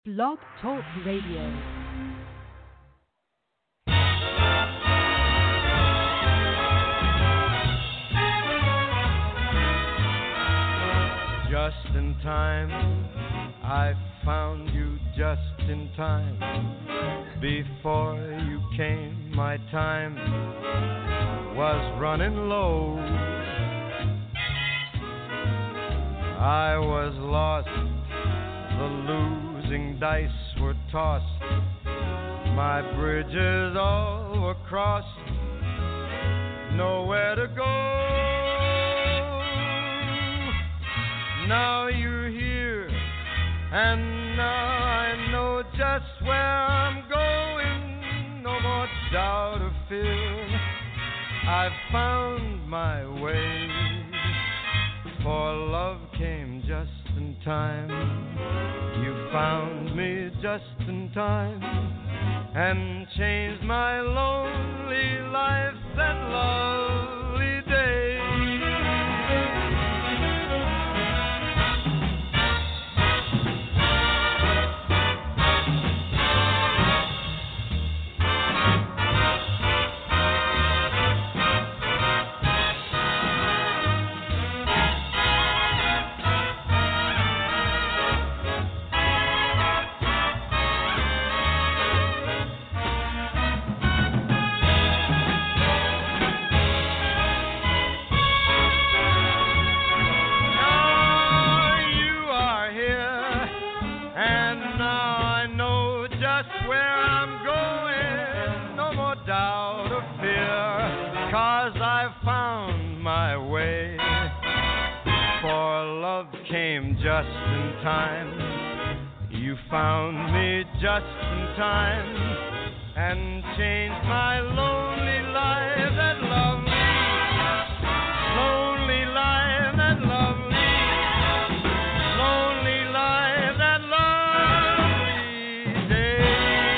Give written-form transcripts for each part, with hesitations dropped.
Blog Talk Radio. Just in time, I found you just in time. Before you came, my time was running low. I was lost, the losing dice were tossed. My bridges all were crossed, nowhere to go. Now you're here, and now I know just where I'm going. No more doubt or fear, I've found my way. For love came just in time. You found me just in time, and changed my lonely life that lovely day. Just in time, you found me just in time, and changed my lonely life, that lovely, lonely life, that lovely, lonely life, that lovely day.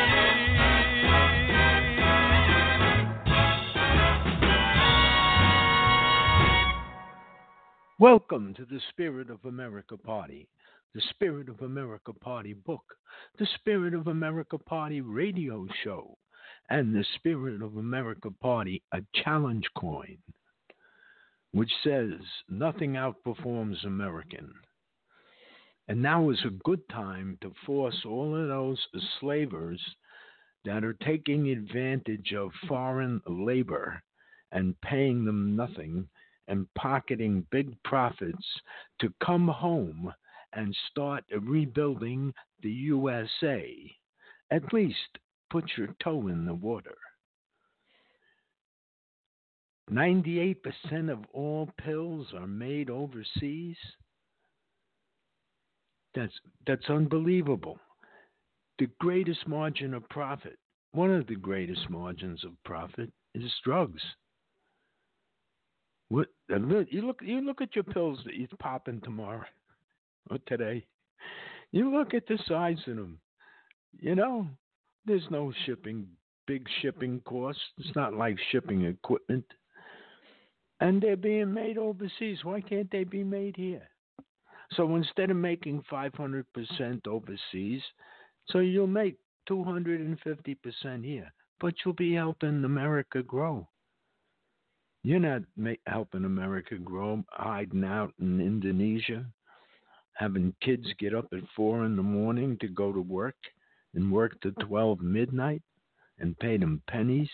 Welcome to the Spirit of America Party, the Spirit of America Party book, the Spirit of America Party radio show, and the Spirit of America Party, a challenge coin, which says nothing outperforms American. And now is a good time to force all of those slavers that are taking advantage of foreign labor and paying them nothing and pocketing big profits to come home and start rebuilding the USA. At least put your toe in the water. 98% of all pills are made overseas. That's unbelievable. The greatest margin of profit, one of the greatest margins of profit, is drugs. What you look at your pills that you're popping tomorrow or today. You look at the size of them. You know, there's no big shipping costs. It's not like shipping equipment. And they're being made overseas. Why can't they be made here? So instead of making 500% overseas, so you'll make 250% here. But you'll be helping America grow. You're not helping America grow, hiding out in Indonesia, having kids get up at 4 a.m. to go to work and work to 12 midnight and pay them pennies.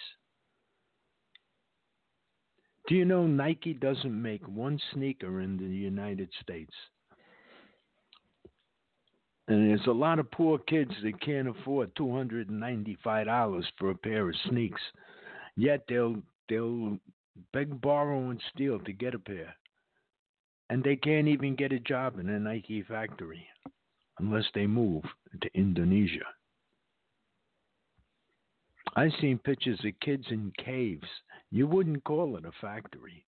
Do you know Nike doesn't make one sneaker in the United States? And there's a lot of poor kids that can't afford $295 for a pair of sneaks. Yet they'll beg, borrow, and steal to get a pair. And they can't even get a job in a Nike factory unless they move to Indonesia. I've seen pictures of kids in caves. You wouldn't call it a factory.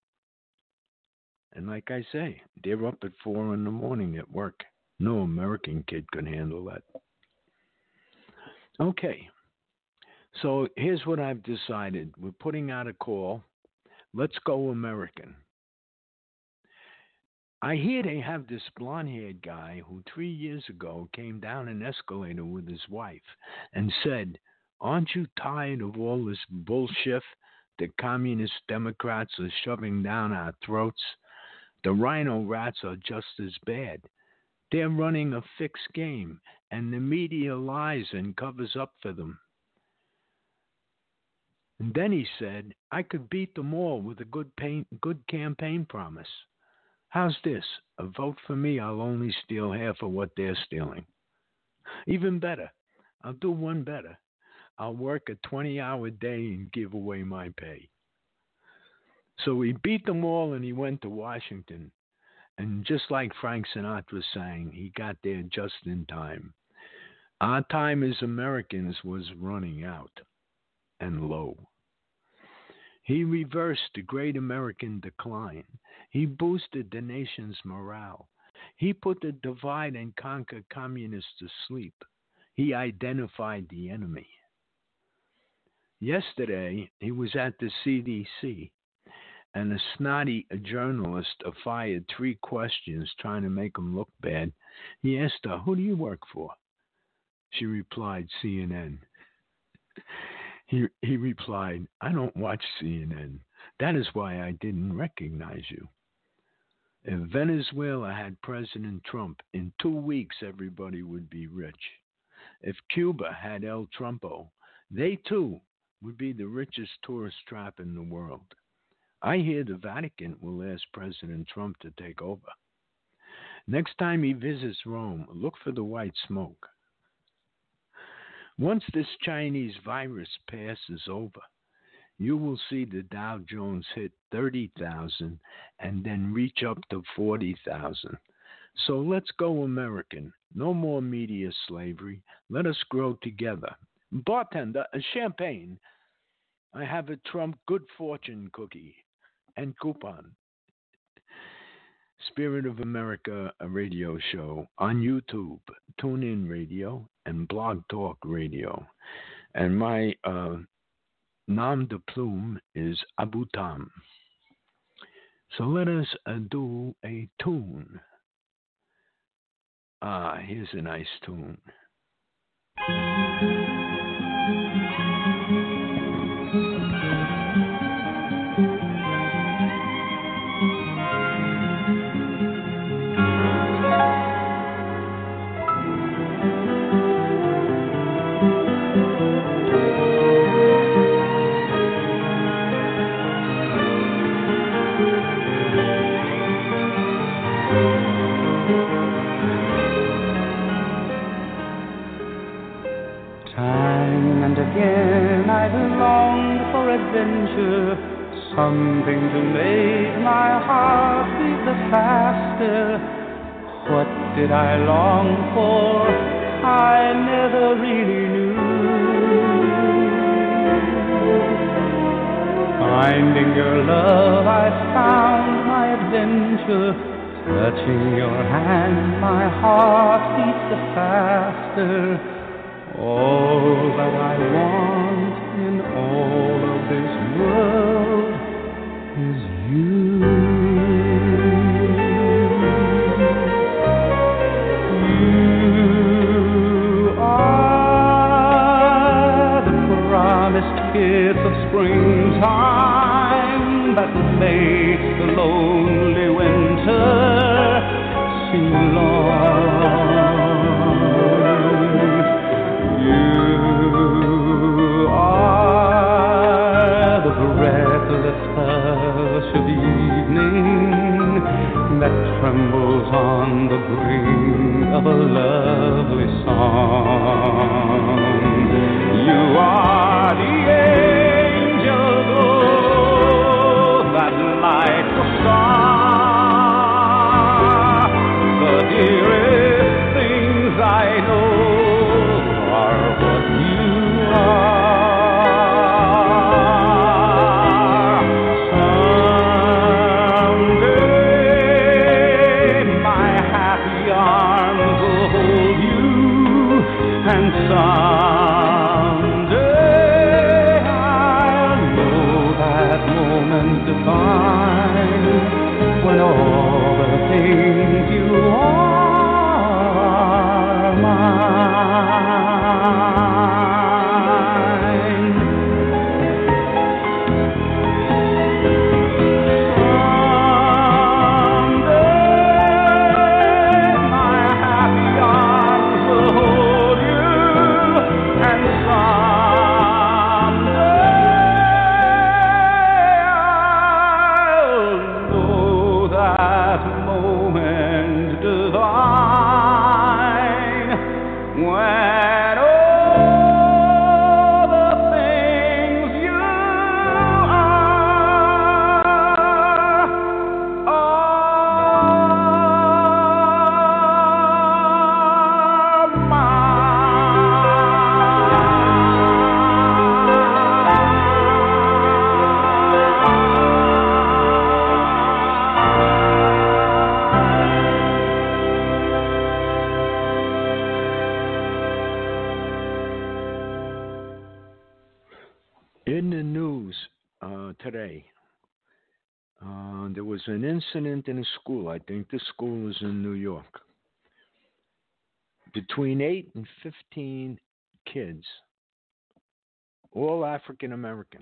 And like I say, they're up at 4 a.m. at work. No American kid can handle that. Okay. So here's what I've decided. We're putting out a call. Let's go American. I hear they have this blonde-haired guy who 3 years ago came down an escalator with his wife and said, "Aren't you tired of all this bullshit the communist Democrats are shoving down our throats? The rhino rats are just as bad. They're running a fixed game, and the media lies and covers up for them." And then he said, "I could beat them all with a good campaign promise. How's this? A vote for me, I'll only steal half of what they're stealing. Even better, I'll do one better. I'll work a 20-hour day and give away my pay." So he beat them all and he went to Washington. And just like Frank Sinatra sang, he got there just in time. Our time as Americans was running out and low. He reversed the great American decline. He boosted the nation's morale. He put the divide and conquer communists to sleep. He identified the enemy. Yesterday, he was at the CDC, and a snotty journalist fired 3 questions trying to make him look bad. He asked her, "Who do you work for?" She replied, "CNN." He replied, "I don't watch CNN. That is why I didn't recognize you." If Venezuela had President Trump, in 2 weeks everybody would be rich. If Cuba had El Trumpo, they too would be the richest tourist trap in the world. I hear the Vatican will ask President Trump to take over. Next time he visits Rome, look for the white smoke. Once this Chinese virus passes over, you will see the Dow Jones hit 30,000 and then reach up to 40,000. So let's go American. No more media slavery. Let us grow together. Bartender, a champagne. I have a Trump good fortune cookie and coupon. Spirit of America, a radio show on YouTube, TuneIn Radio, and Blog Talk Radio. And my nom de plume is Abu Tam. So let us do a tune. Here's a nice tune. Adventure, something to make my heart beat the faster. What did I long for? I never really knew. Finding your love, I found my adventure. Touching your hand, my heart beats the faster. All that I want in all of this world is you. You are the promised kiss of springtime that makes the lonely winter seem long. That trembles on the brink of a lovely song. You are the angel glow that lights the star. The dearest things I know are what you are. And someday I'll know that moment divine when all the things and all the things you are In the news today, there was an incident in a school. I think this school is in New York. Between 8 and 15 kids, all African American,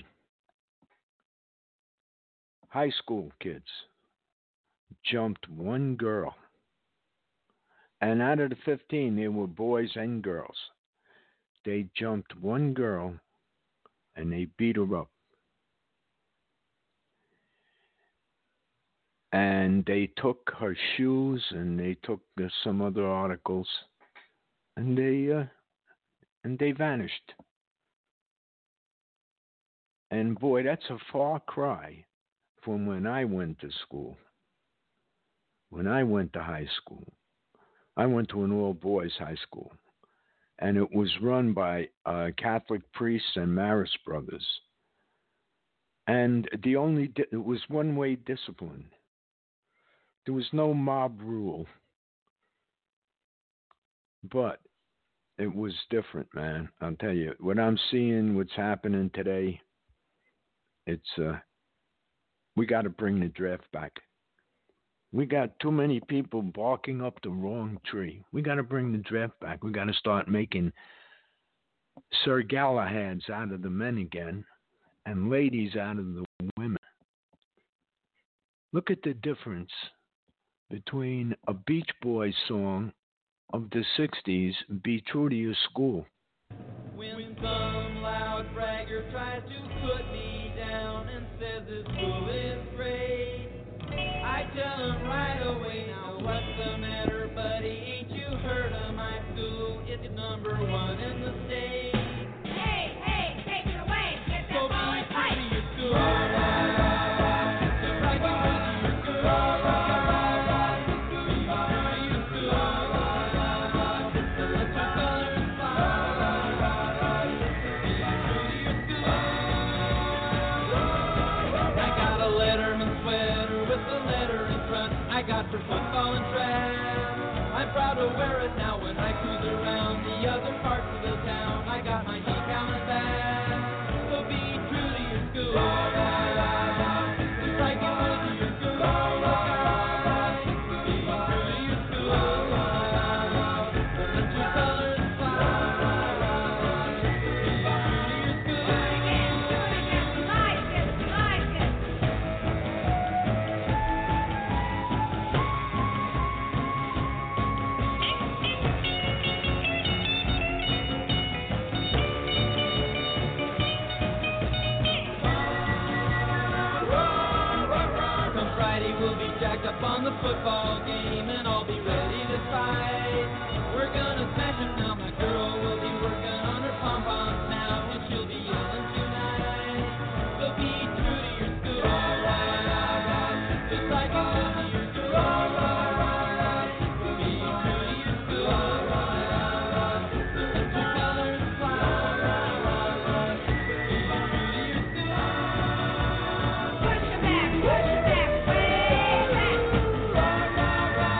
high school kids, jumped one girl. And out of the 15, there were boys and girls. They jumped one girl and they beat her up. And they took her shoes and they took some other articles, and they vanished. And boy, that's a far cry from when I went to school. When I went to high school, I went to an all-boys high school, and it was run by Catholic priests and Marist brothers. And it was one-way discipline. There was no mob rule, but it was different, man. I'll tell you, what I'm seeing, what's happening today, we got to bring the draft back. We got too many people barking up the wrong tree. We got to bring the draft back. We got to start making Sir Galahads out of the men again and ladies out of the women. Look at the difference between a Beach Boys song of the 60s, Be True to Your School. When some loud bragger tries to put me down and says this school is great, I tell him right away, now what's the matter, buddy? Ain't you heard of my school? It's number one in the state. Hey, take it away. Get that So ball be and true fight. to your school. Just like you true to your school. Be true to your school. Let your colors fly. Be true to your school. I got a Letterman sweater with the letter in front. I got for football and track. I'm proud to wear it now when I cruise around the other parts of the town. I got my decal and back. So be true to your school. Just like you would to your school. Be true to your school. Let your colors fly. Be true to your school. Do it again. We like it. Come Friday, we'll be jacked up on the football game, and I'll be ready to fight. We're gonna smash 'em now. My girl will be working on her pom-poms now, and she'll be yelling tonight. So be true to your school, just like you would to your school. Be true to your school. Let your colors fly. Be true to your school. Push it back, way back.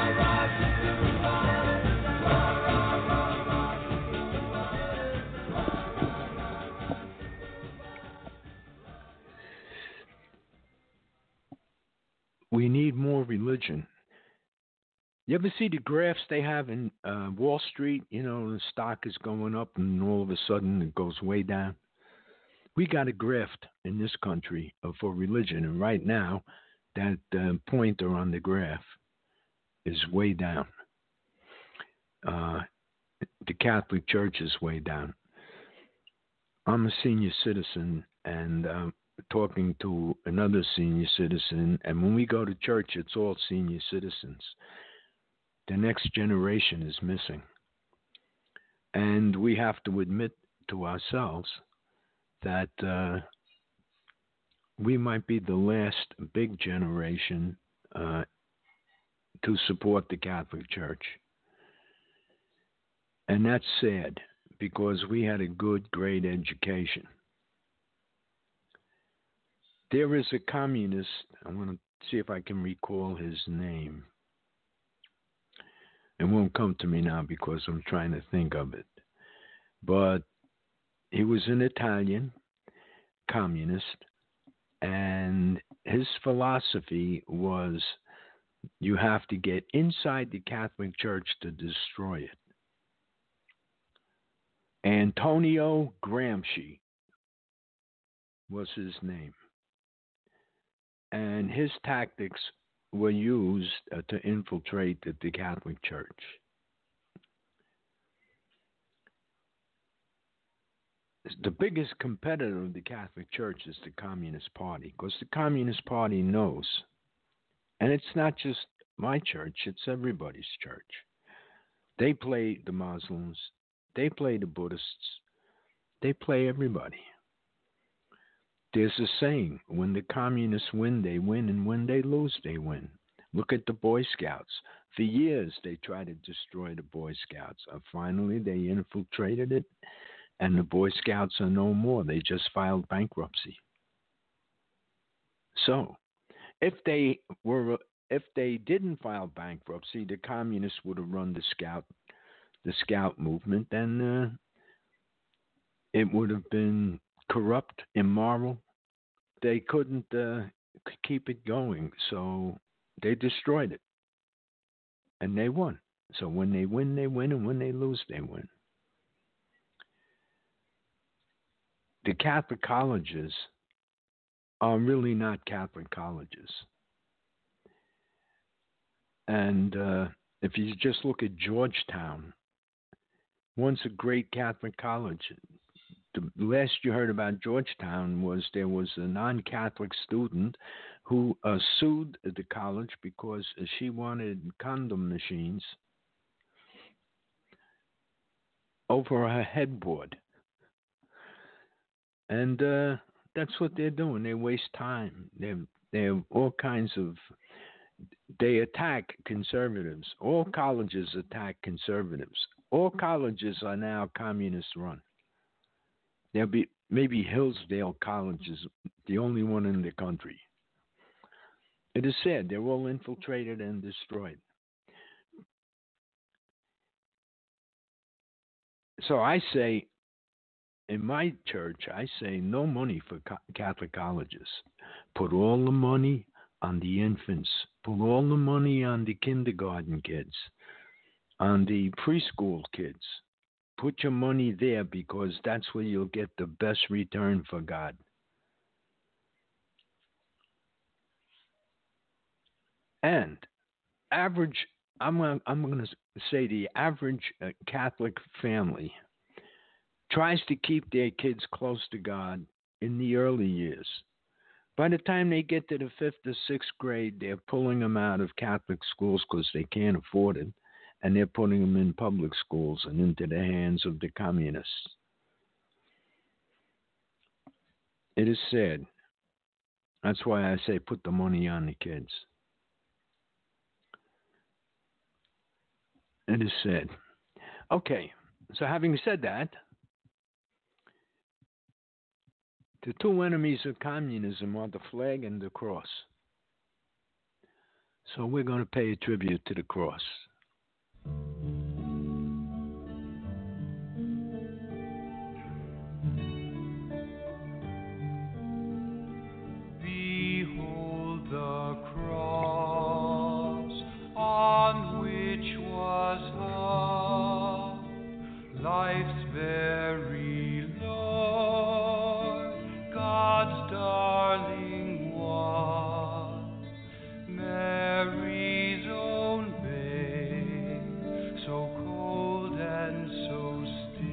We need more religion. You ever see the graphs they have in Wall Street? You know, the stock is going up and all of a sudden it goes way down. We got a graft in this country for religion, and right now that pointer on the graph is way down. The Catholic Church is way down. I'm a senior citizen, and talking to another senior citizen, and when we go to church, it's all senior citizens. The next generation is missing. And we have to admit to ourselves that we might be the last big generation to support the Catholic Church. And that's sad because we had a good, great education. There is a communist, I'm going to see if I can recall his name. It won't come to me now because I'm trying to think of it. But he was an Italian communist, and his philosophy was you have to get inside the Catholic Church to destroy it. Antonio Gramsci was his name. And his tactics were used to infiltrate the Catholic Church. The biggest competitor of the Catholic Church is the Communist Party, because the Communist Party knows, and it's not just my church, it's everybody's church. They play the Muslims, they play the Buddhists, they play everybody. There's a saying, when the communists win, they win, and when they lose, they win. Look at the Boy Scouts. For years, they tried to destroy the Boy Scouts. Finally, they infiltrated it, and the Boy Scouts are no more. They just filed bankruptcy. So, if they didn't file bankruptcy, the communists would have run the Scout movement, and it would have been corrupt, immoral. They couldn't keep it going, so they destroyed it, and they won. So when they win, they win, and when they lose, they win. The Catholic colleges are really not Catholic colleges. And if you just look at Georgetown, once a great Catholic college. The last you heard about Georgetown was there was a non-Catholic student who sued the college because she wanted condom machines over her headboard. And that's what they're doing. They waste time. They have all kinds of... They attack conservatives. All colleges attack conservatives. All colleges are now communist-run. There'll be maybe Hillsdale College is the only one in the country. It is said they're all infiltrated and destroyed. So I say, in my church, I say no money for Catholic colleges. Put all the money on the infants. Put all the money on the kindergarten kids, on the preschool kids. Put your money there because that's where you'll get the best return for God. And average, I'm going to say the average Catholic family tries to keep their kids close to God in the early years. By the time they get to the 5th or 6th grade, they're pulling them out of Catholic schools because they can't afford it. And they're putting them in public schools and into the hands of the communists. It is sad. That's why I say put the money on the kids. It is sad. Okay, so having said that, the two enemies of communism are the flag and the cross. So we're going to pay a tribute to the cross. Behold the cross on which was hung life's very Lord, God's darling one, Mary's own babe, so cold and so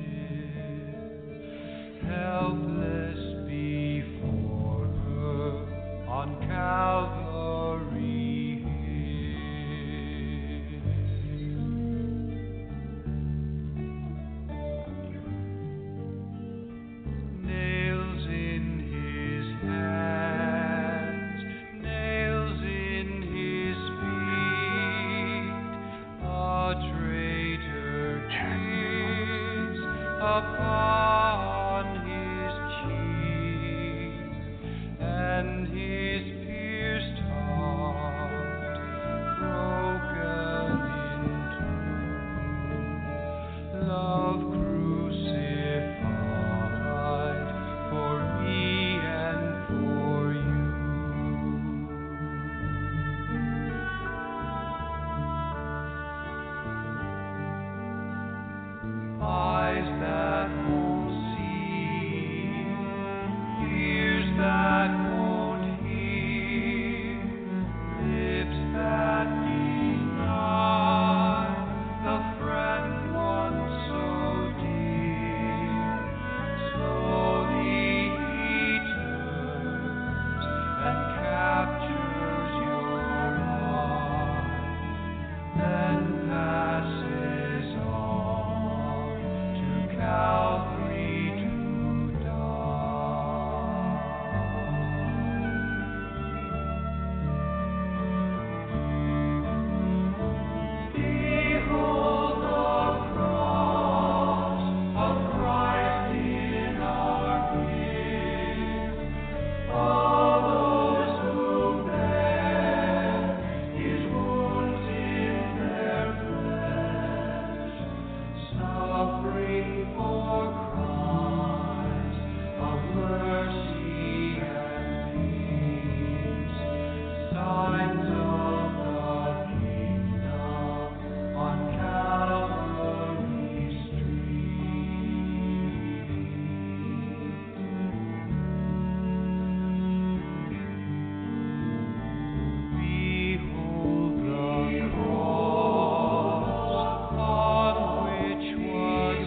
still, helpless before her on Calvary Hill. upon his cheek, and his pierced heart broken in two. Love crucified for me and for you. Eyes that won't see, ears that won't hear, lips that deny the friend once so dear. Slowly he turns and captures your heart, then passes on to Calvary to die. Behold the cross of Christ in our midst. All those who bear his wounds in their flesh, suffering for Christ of mercy and peace, signs of the kingdom on Calvary Street. Behold the cross on which was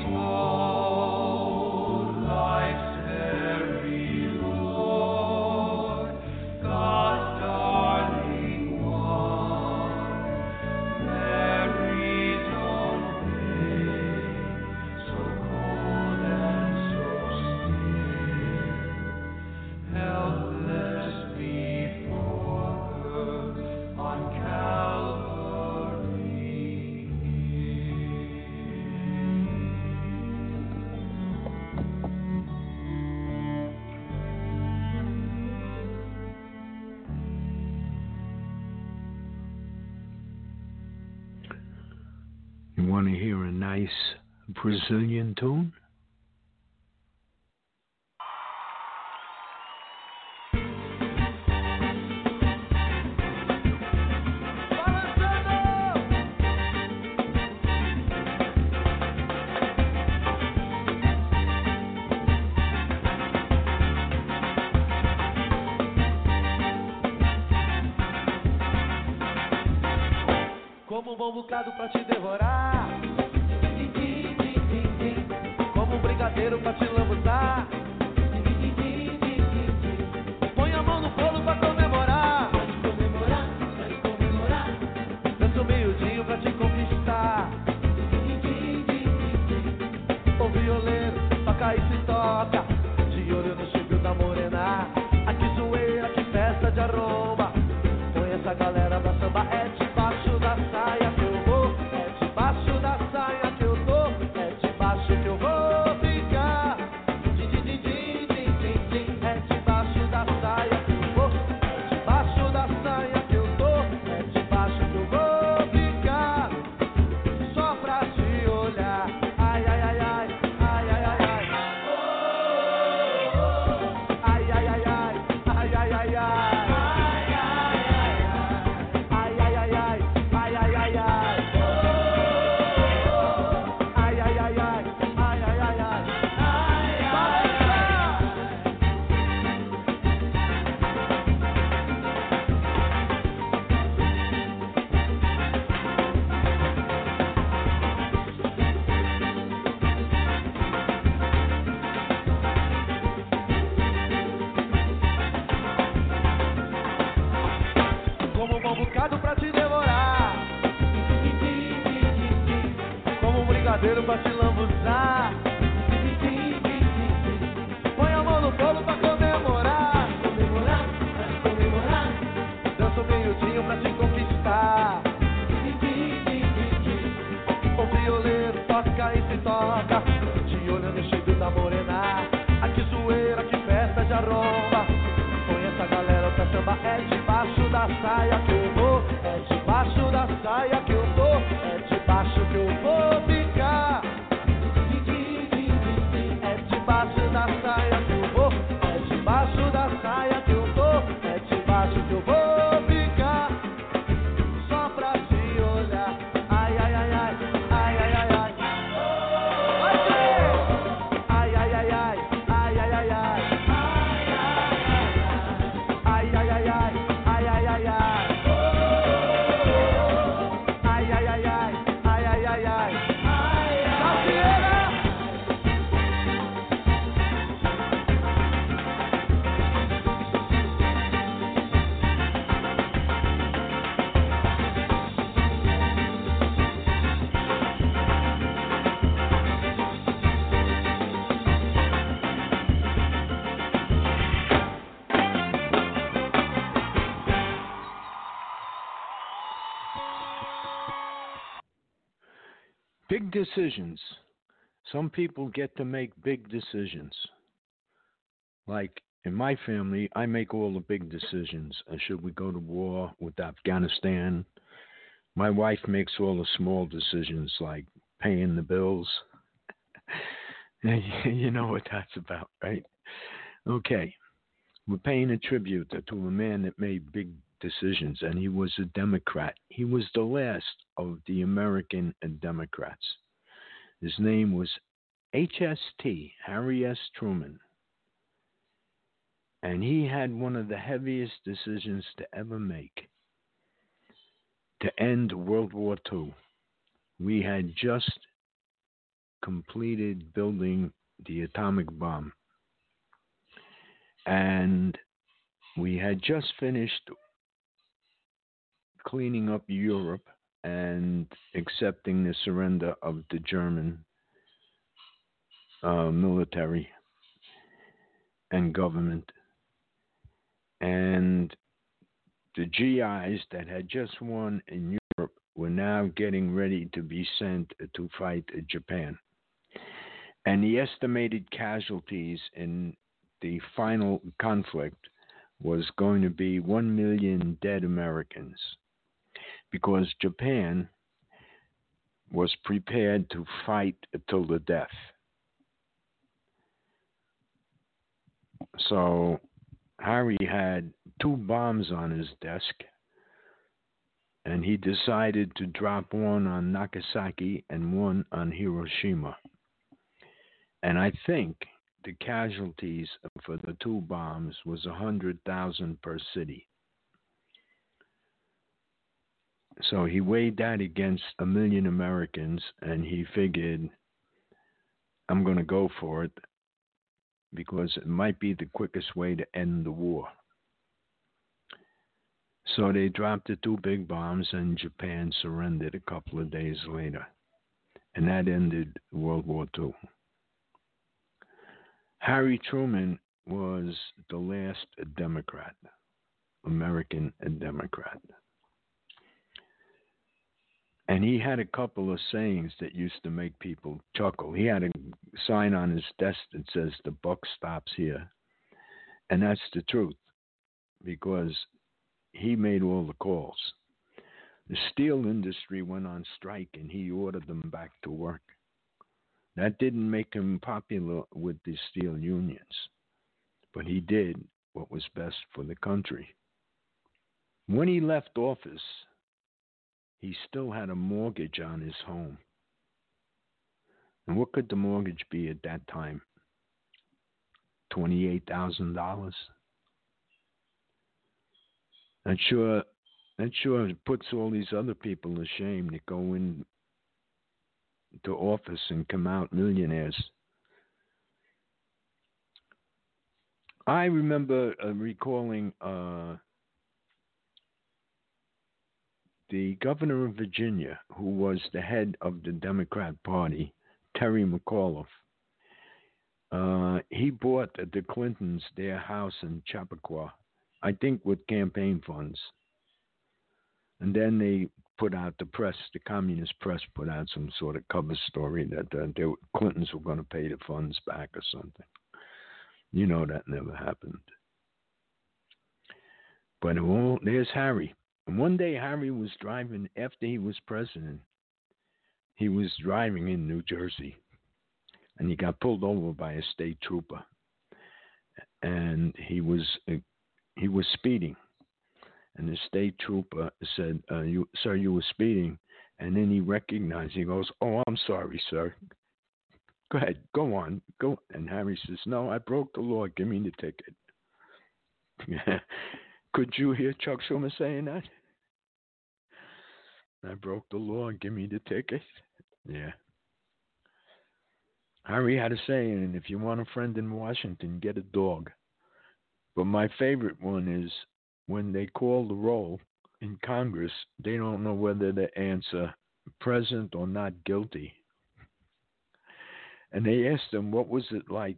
known life's very Lord, God's darling one, Mary's own babe, so cold and so still, helpless before her on Calvary. You want to hear a nice Brazilian tune? Como um bom bocado pra te devorar, como um brigadeiro pra te lambuzar. Põe a mão no bolo pra comemorar, dança o meio-dia pra te conquistar. O violeiro toca e se toca, de olho no chifre da morena. Aqui zoeira, que festa de arromba. Põe essa galera pra samba, é debaixo da saia que eu vou, é debaixo da saia que eu tô, é debaixo que eu vou ficar. Din, din, din, din, din, din, din. É debaixo da saia que eu vou, é debaixo da saia que eu tô, é debaixo que eu vou ficar. Só pra te olhar, ai, ai, ai, ai, ai, ai, ai, ai. Ai, ai, ai, ai, ai, ai, ai, ai. Como um bom bocado pra te devorar, como um brigadeiro pra te lambuzar. Põe a mão no bolo pra comemorar, dança o meio-dia pra te conquistar. O violeiro toca e se toca, de olho big decisions. Some people get to make big decisions. Like in my family, I make all the big decisions. Should we go to war with Afghanistan? My wife makes all the small decisions like paying the bills. You know what that's about, right? Okay. We're paying a tribute to a man that made big decisions, and he was a Democrat. He was the last of the American Democrats. His name was HST, Harry S. Truman. And he had one of the heaviest decisions to ever make to end World War II. We had just completed building the atomic bomb. And we had just finished cleaning up Europe and accepting the surrender of the German military and government. And the GIs that had just won in Europe were now getting ready to be sent to fight Japan. And the estimated casualties in the final conflict was going to be 1 million dead Americans because Japan was prepared to fight till the death. So Harry had 2 bombs on his desk, and he decided to drop one on Nagasaki and one on Hiroshima. And I think the casualties for the 2 bombs was 100,000 per city. So he weighed that against 1 million Americans, and he figured, I'm going to go for it because it might be the quickest way to end the war. So they dropped the 2 big bombs, and Japan surrendered a couple of days later. And that ended World War II. Harry Truman was the last Democrat, American Democrat. And he had a couple of sayings that used to make people chuckle. He had a sign on his desk that says, "The buck stops here." And that's the truth, because he made all the calls. The steel industry went on strike, and he ordered them back to work. That didn't make him popular with the steel unions, but he did what was best for the country. When he left office, he still had a mortgage on his home. And what could the mortgage be at that time? $28,000. That sure puts all these other people to shame that go in to office and come out millionaires. I remember recalling the governor of Virginia, who was the head of the Democrat Party, Terry McAuliffe. He bought the Clintons their house in Chappaqua, I think with campaign funds. And then they put out the communist press put out some sort of cover story that the Clintons were going to pay the funds back or something. You know that never happened. But there's Harry. And one day Harry was driving, after he was president, he was driving in New Jersey. And he got pulled over by a state trooper. And he was speeding. And the state trooper said, "Sir, you were speeding." And then he recognized, he goes, "Oh, I'm sorry, sir. Go ahead, go on, go." And Harry says, "No, I broke the law. Give me the ticket." Could you hear Chuck Schumer saying that? "I broke the law. Give me the ticket." Yeah. Harry had a saying, if you want a friend in Washington, get a dog. But my favorite one is, when they call the roll in Congress, they don't know whether to answer present or not guilty. And they asked him, what was it like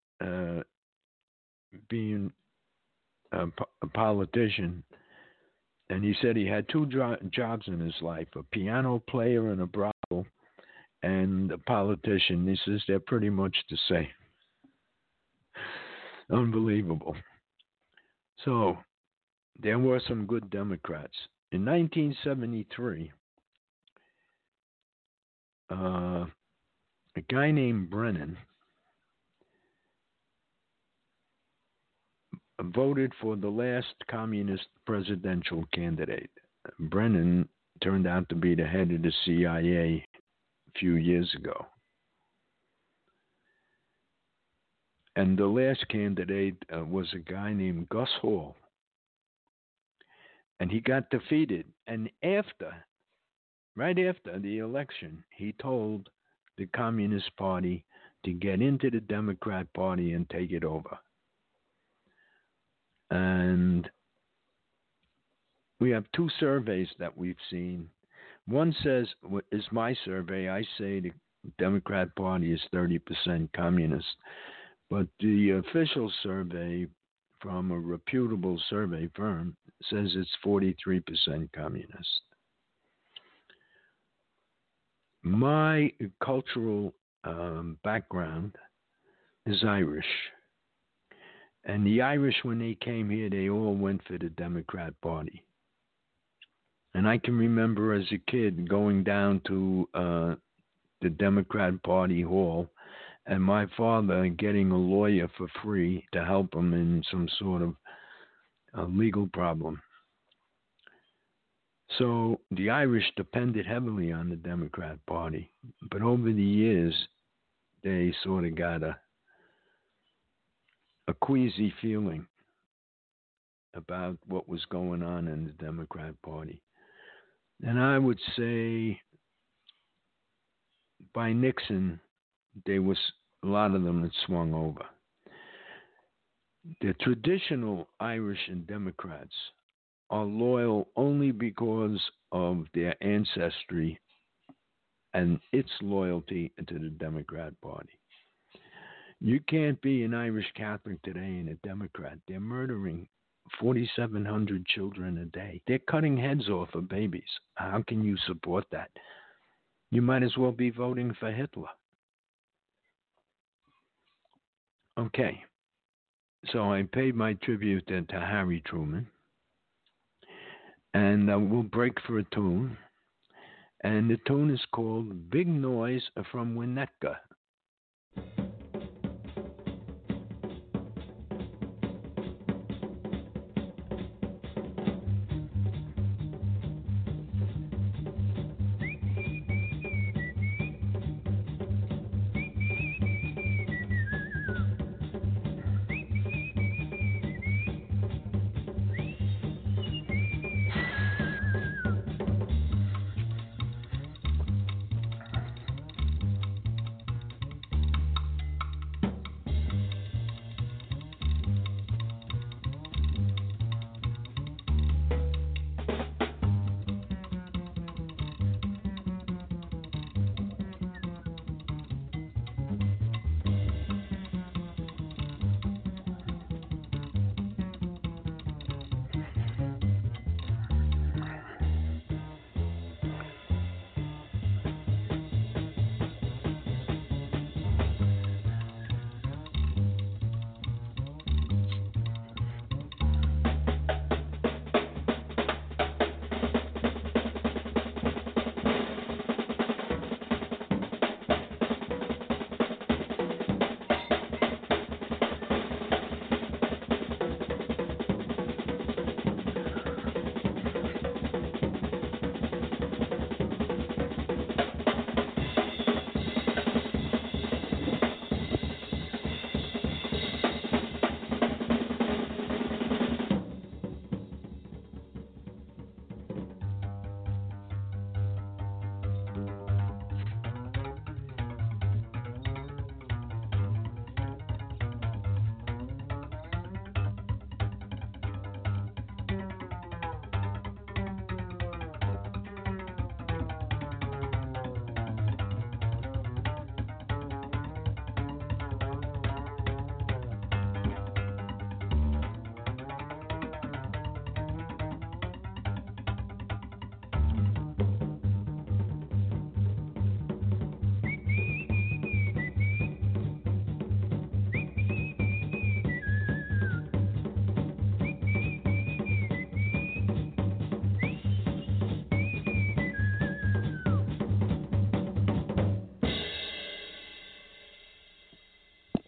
being a politician? And he said he had 2 jobs in his life, a piano player and a brothel, and a politician. He says they're pretty much the same. Unbelievable. So there were some good Democrats. In 1973, a guy named Brennan voted for the last communist presidential candidate. Brennan turned out to be the head of the CIA a few years ago. And the last candidate was a guy named Gus Hall. And he got defeated. And right after the election, he told the Communist Party to get into the Democrat Party and take it over. And we have two surveys that we've seen. One says, is my survey, I say the Democrat Party is 30% communist. But the official survey from a reputable survey firm says it's 43% communist. My cultural background is Irish. And the Irish, when they came here, they all went for the Democrat Party. And I can remember as a kid going down to the Democrat Party hall and my father getting a lawyer for free to help him in some sort of legal problem. So the Irish depended heavily on the Democrat Party. But over the years, they sort of got a queasy feeling about what was going on in the Democrat Party. And I would say by Nixon, there was a lot of them that swung over. The traditional Irish and Democrats are loyal only because of their ancestry and its loyalty to the Democrat Party. You can't be an Irish Catholic today and a Democrat. They're murdering 4,700 children a day. They're cutting heads off of babies. How can you support that? You might as well be voting for Hitler. Okay. So I paid my tribute to Harry Truman. And we'll break for a tune. And the tune is called Big Noise from Winnetka.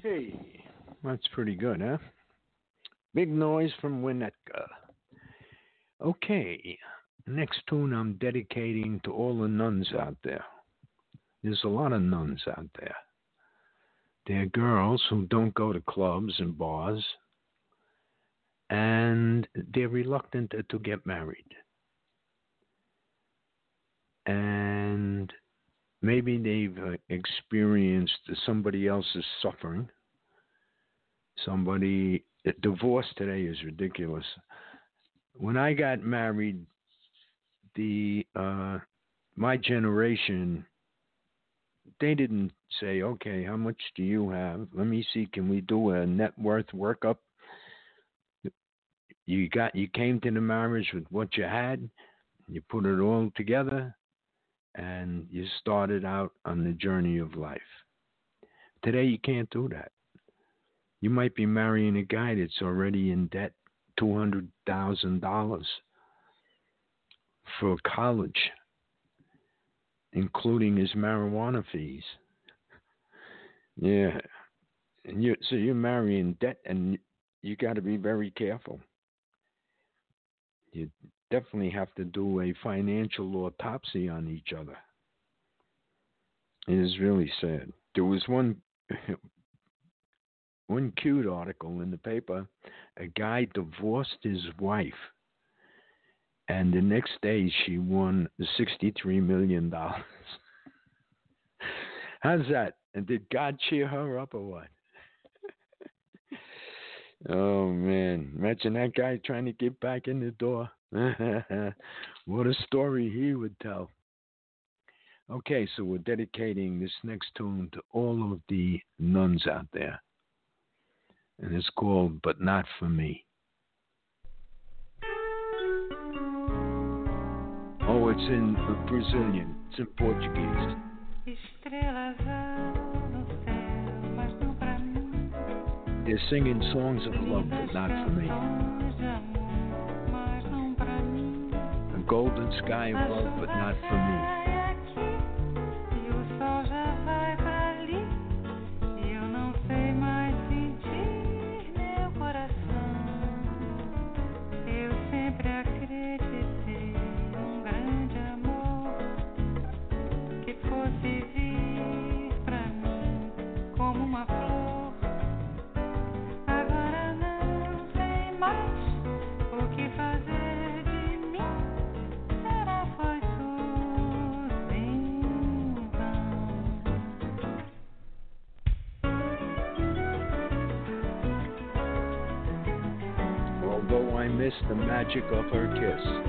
Hey, that's pretty good, huh? Big noise from Winnetka. Okay, next tune I'm dedicating to all the nuns out there. There's a lot of nuns out there. They're girls who don't go to clubs and bars, and they're reluctant to get married. And maybe they've experienced somebody else's suffering. Divorce today is ridiculous. When I got married, my generation, they didn't say, okay, how much do you have? Let me see, can we do a net worth workup? You came to the marriage with what you had, you put it all together, and you started out on the journey of life. Today you can't do that. You might be marrying a guy that's already in debt, $200,000 for college, including his marijuana fees. Yeah, and you're marrying debt, and you got to be very careful. You definitely have to do a financial autopsy on each other. It is really sad. There was one cute article in the paper. A guy divorced his wife, and the next day she won $63 million. How's that? And did God cheer her up or what? Oh, man. Imagine that guy trying to get back in the door. What a story he would tell. Okay, so we're dedicating this next tune to all of the nuns out there. And it's called But Not For Me. Oh, it's in Brazilian. It's in Portuguese. Estrelas no céu, mas não pra mim. They're singing songs of love, but not for me. A golden sky of love, but not for me. Although I miss the magic of her kiss.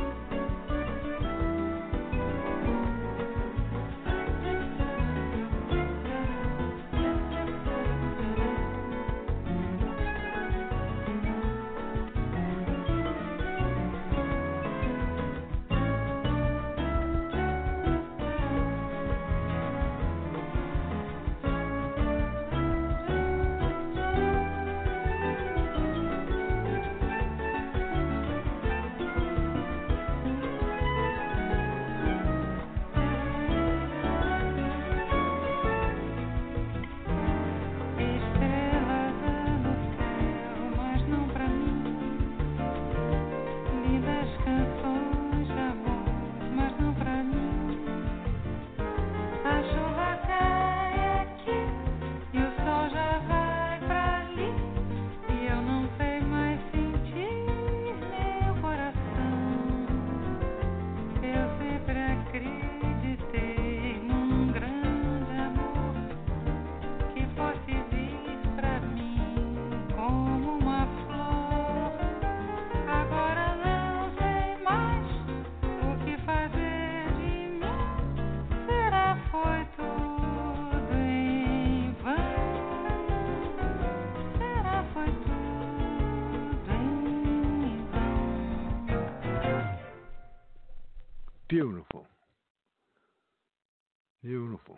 Beautiful. Beautiful.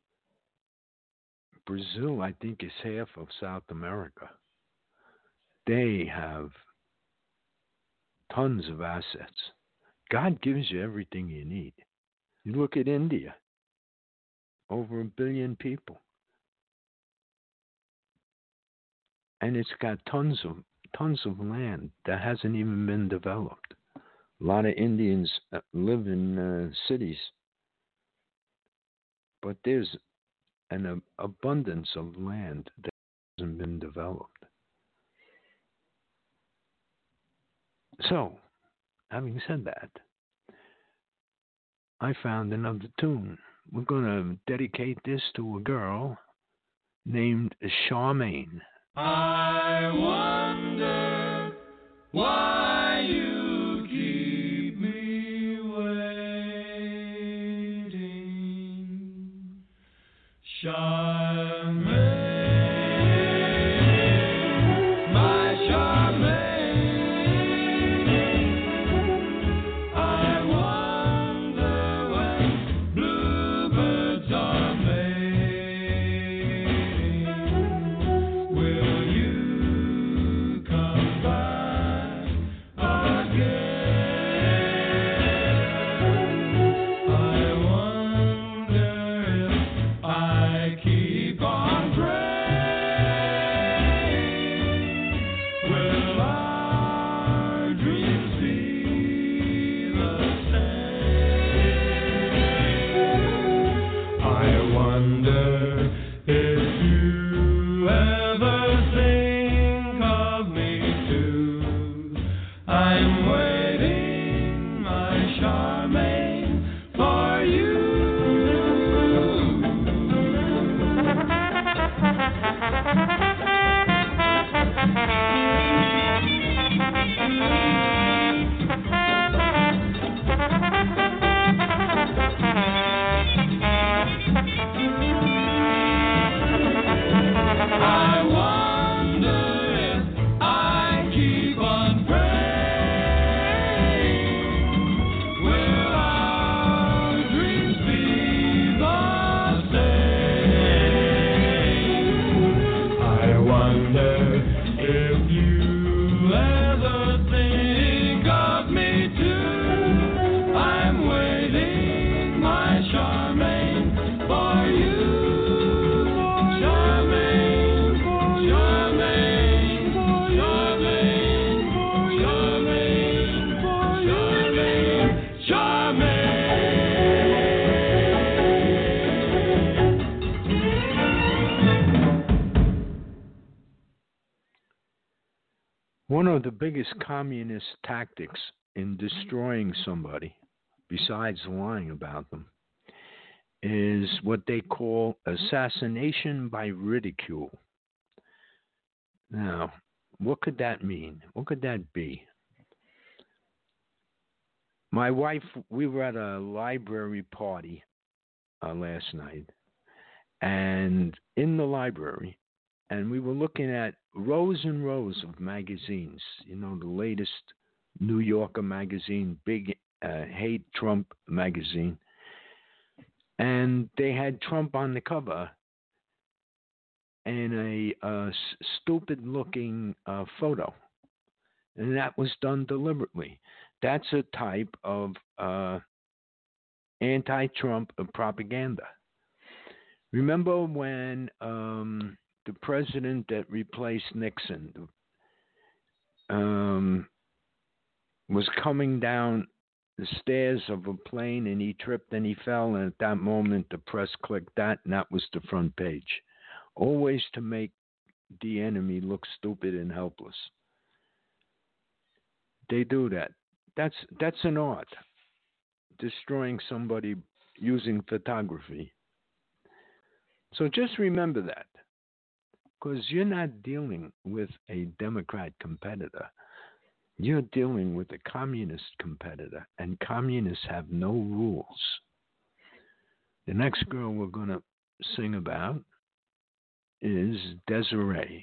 Brazil, I think, is half of South America. They have tons of assets. God gives you everything you need. You look at India, over 1 billion people. and it's got tons of land that hasn't even been developed. A lot of Indians live in cities, but there's an abundance of land that hasn't been developed. So, having said that, I found another tune. We're going to dedicate this to a girl named Charmaine. I wonder why you keep me waiting, Charmaine. One of the biggest communist tactics in destroying somebody, besides lying about them, is what they call assassination by ridicule. Now, what could that mean? What could that be? My wife, we were at a library party last night, and in the library, and we were looking at rows and rows of magazines. You know, the latest New Yorker magazine, big Hate Trump magazine. And they had Trump on the cover in a stupid-looking photo. And that was done deliberately. That's a type of anti-Trump propaganda. Remember when the president that replaced Nixon was coming down the stairs of a plane and he tripped and he fell, and at that moment the press clicked that, and that was the front page. Always to make the enemy look stupid and helpless. They do that. That's an art. Destroying somebody using photography. So just remember that. Because you're not dealing with a Democrat competitor. You're dealing with a communist competitor, and communists have no rules. The next girl we're going to sing about is Desiree.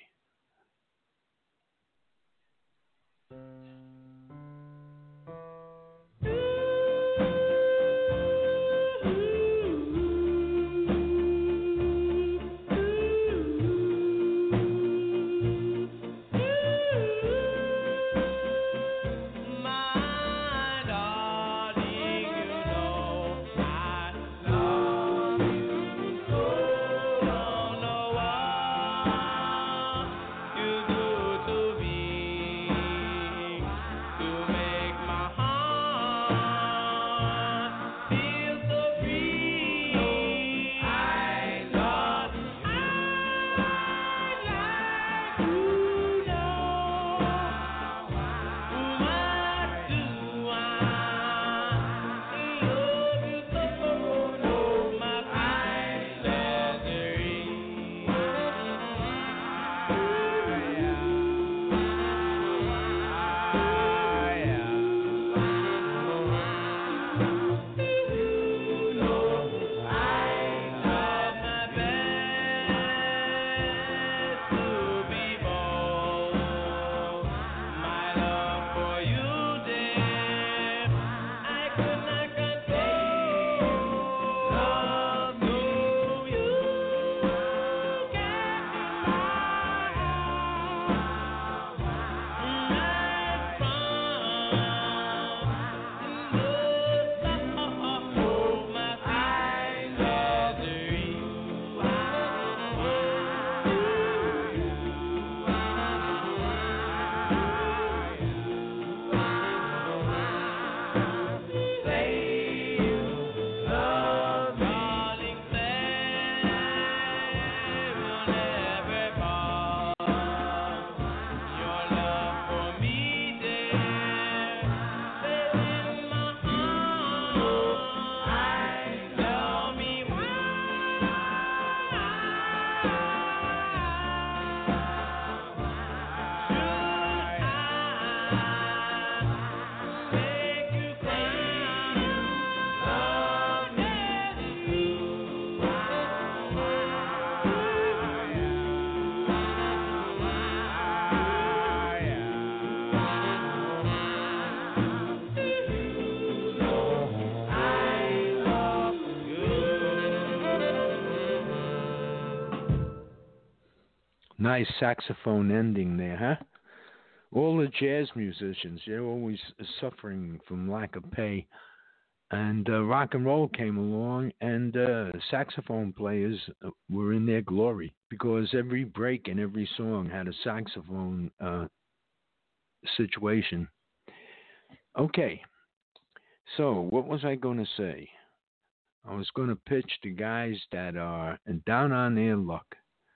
Nice saxophone ending there, huh? All the jazz musicians, they're always suffering from lack of pay. And rock and roll came along, and saxophone players were in their glory because every break in every song had a saxophone situation. Okay, so what was I going to say? I was going to pitch to guys that are down on their luck.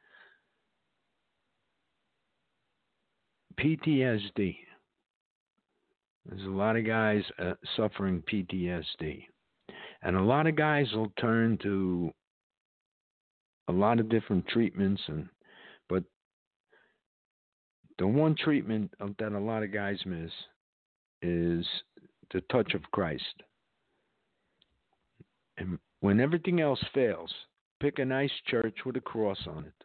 PTSD. There's a lot of guys suffering PTSD. And a lot of guys will turn to a lot of different treatments, but the one treatment that a lot of guys miss is the touch of Christ. And when everything else fails, pick a nice church with a cross on it.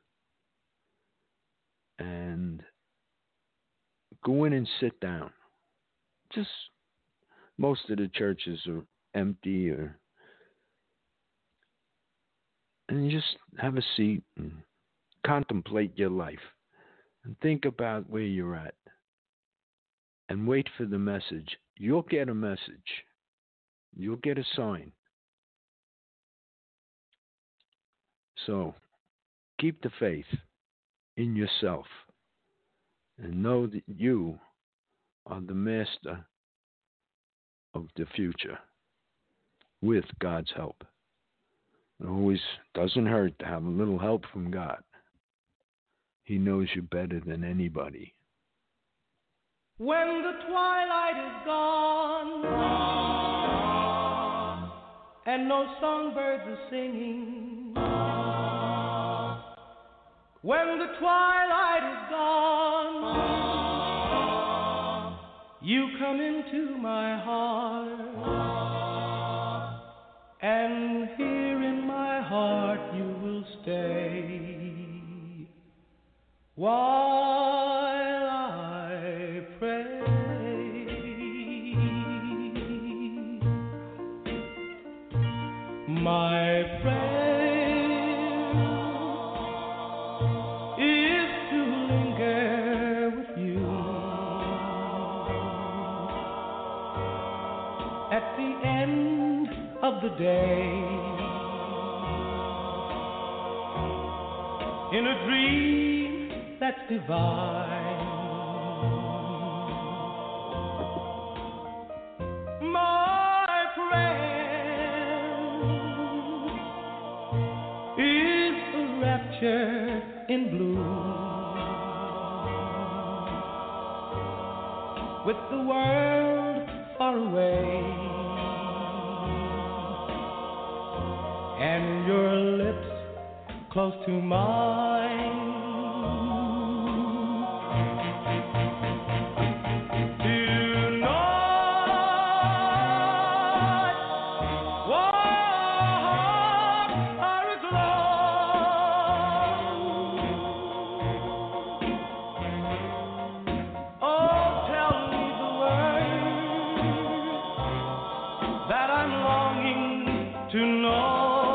And go in and sit down. Just most of the churches are empty, and you just have a seat and contemplate your life and think about where you're at and wait for the message. You'll get a message. You'll get a sign. So keep the faith in yourself and know that you are the master of the future with God's help. It always doesn't hurt to have a little help from God. He knows you better than anybody. When the twilight is gone and no songbirds are singing, when the twilight is gone, you come into my heart, and here in my heart you will stay while I pray. My prayer is to linger with you at the end of the day, in a dream that's divine. My friend is a rapture in bloom, with the world far away and your lips close to mine. Tonight, walk our aglow. Oh, tell me the words that I'm longing to know.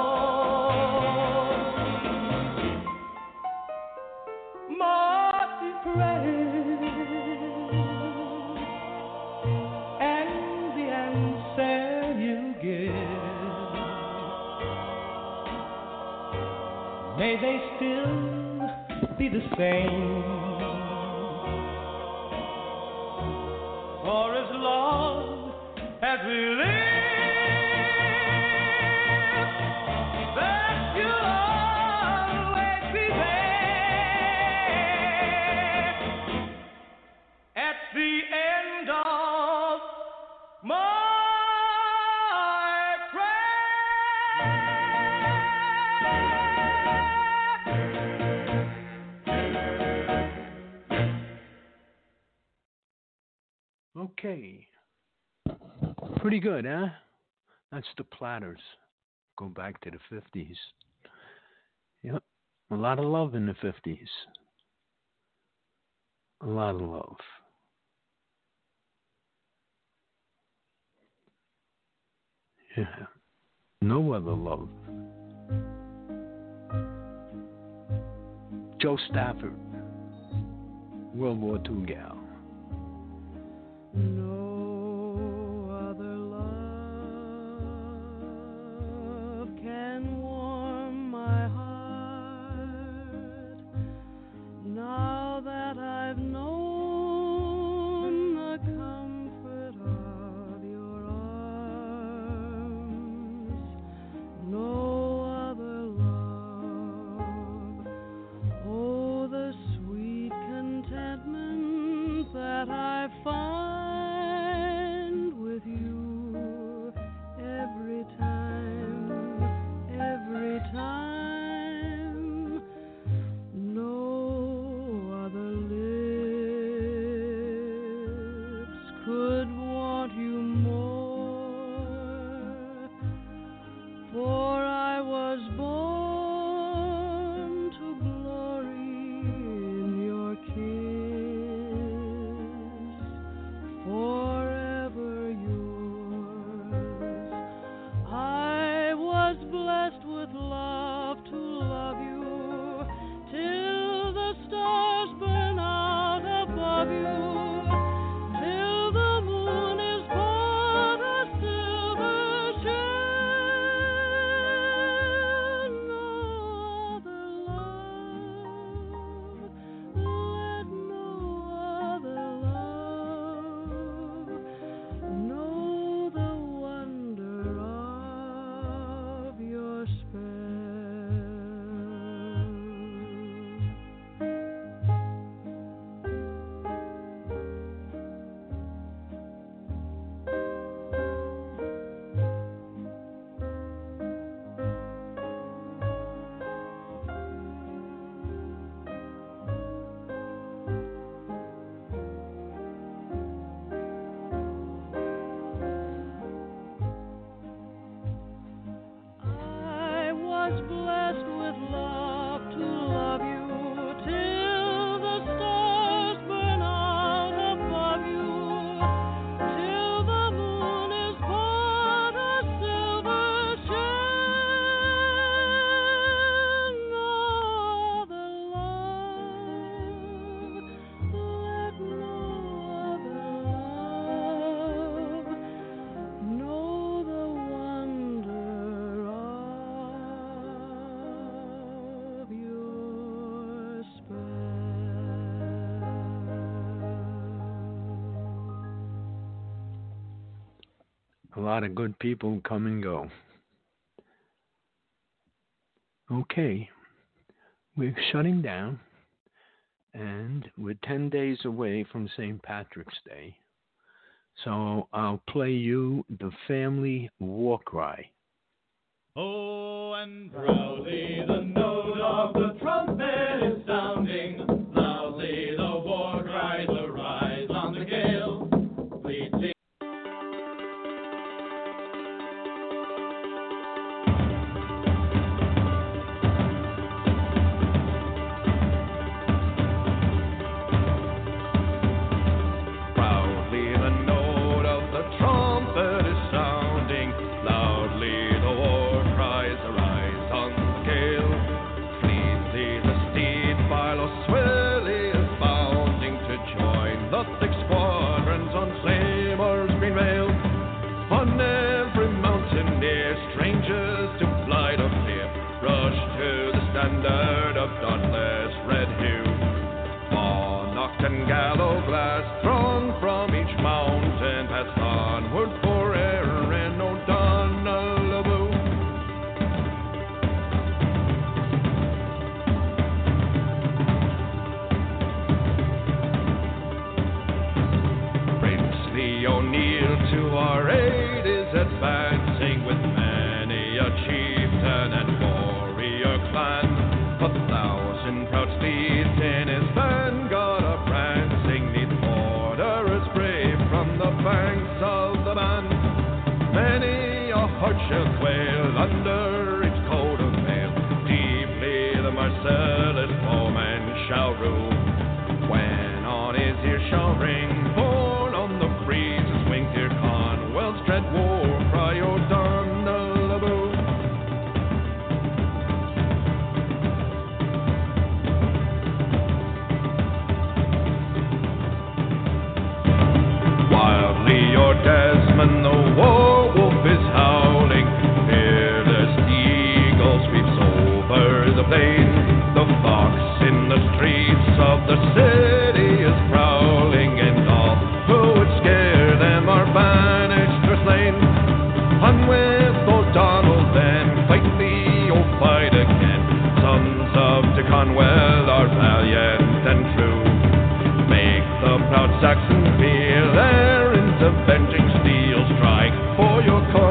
May they still be the same, for as long as we live, that you'll always be there at the end of my Okay. Pretty good, huh? That's the Platters. Go back to the 50s. Yep. A lot of love in the 50s. A lot of love. Yeah. No other love. Joe Stafford. World War II gal. No other love can warm my heart now that I've known the comfort of your arms. No other love. Oh, the sweet contentment that I find with you every time, every time. No other lips could want you more, for I was born to glory in your kiss, forever yours. I was blessed with love to love you till the stars burn out above you, till the moon is but a silver shell. No other love, let no other love know the wonder of your spell. I was blessed with love to love you till the stars burn out above you, till the moon is but a silver shell. No other love, let no other love know the wonder of your spell. A lot of good people come and go. Okay, we're shutting down, and we're 10 days away from St. Patrick's Day. So I'll play you the family war cry. Oh, and proudly the note of the trumpet is sounding. Loudly the war cries arise on the gale. Fleetly Proudly the note of the trumpet is sounding. Loudly the war cries arise on the gale. Fleetly the steed file of Swilly is bounding to join the thick squadrons on Claymores green vale. On every mountaineer, strangers to flight of fear, rush to the standard of dauntless red hue. Monarch and Gallowglass thrown from each mountain, passed onward for Erin O'Donoghue. Princely O'Neill to our aid is advancing with many a chieftain and warrior clan. 1,000 proud steeds in his vanguard are prancing, 'neath orders brave from the banks of the Bann. Many a heart shall quail under its coat of mail. Deeply the merciless foeman shall rue, when on his ear shall ring, borne on the breeze's wing, dear Conwell's dread war cry O'Donoghue. famine, the war wolf is howling. Fearless eagle sweeps over the plain. The fox in the streets of the city is prowling, and all who would scare them are banished or slain. On with O'Donnell then, fight the old fight again. Sons of De Conwell are valiant and true. Make the proud Saxon feel their avenging steel. Strike for your cause.